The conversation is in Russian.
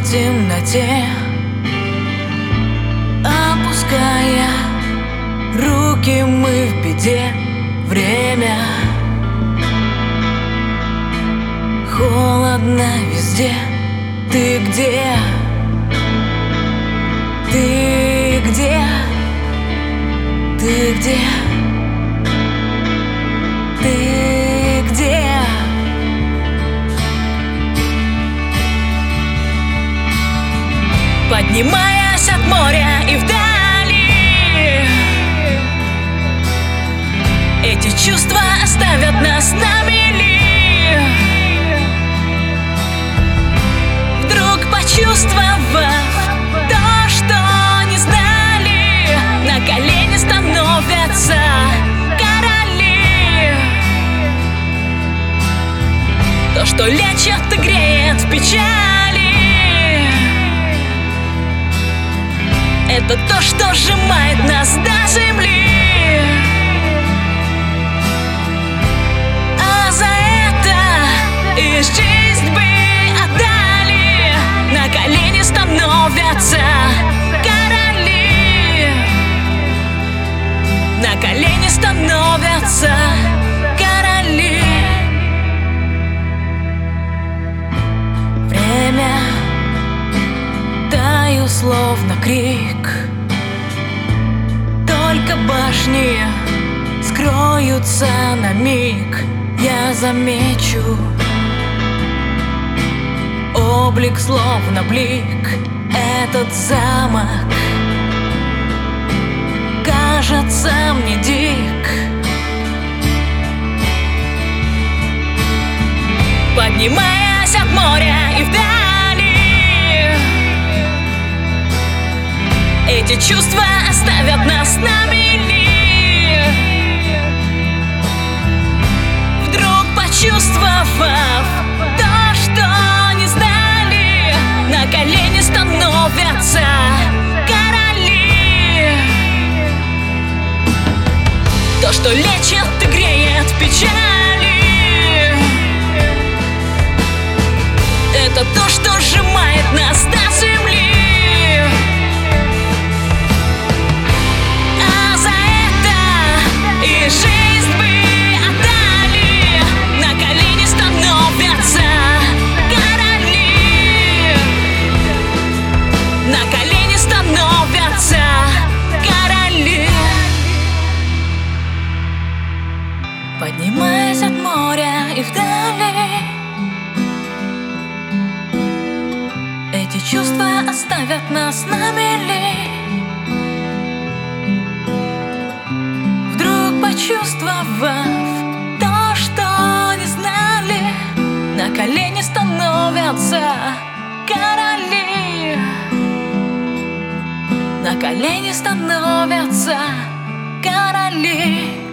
темноте, опуская руки, мы в беде. Время холодно везде. Ты где? Ты где? Ты где? Ты где? Поднимаясь от моря и вдали, эти чувства оставят нас на мели. Вдруг почувствовав то, что не знали, на колени становятся короли. То, что лечит и греет в печали, это то, что сжимает нас до земли. А за это и жизнь бы отдали. На колени становятся короли. На колени становятся короли. Время таю, словно крик. Только башни скроются на миг. Я замечу облик, словно блик. Этот замок кажется мне дик. Поднимаясь от моря и вдали, эти чувства оставят нас на мели. Вдруг почувствовав то, что не знали, на колени становятся короли. То, что лечит и греет в печали, это то, что сжимает нас до земли. Жизнь бы отдали. На колени становятся короли. На колени становятся короли. Поднимаясь от моря и вдали, эти чувства оставят нас на мели. Почувствовав то, что не знали, на колени становятся короли. На колени становятся короли.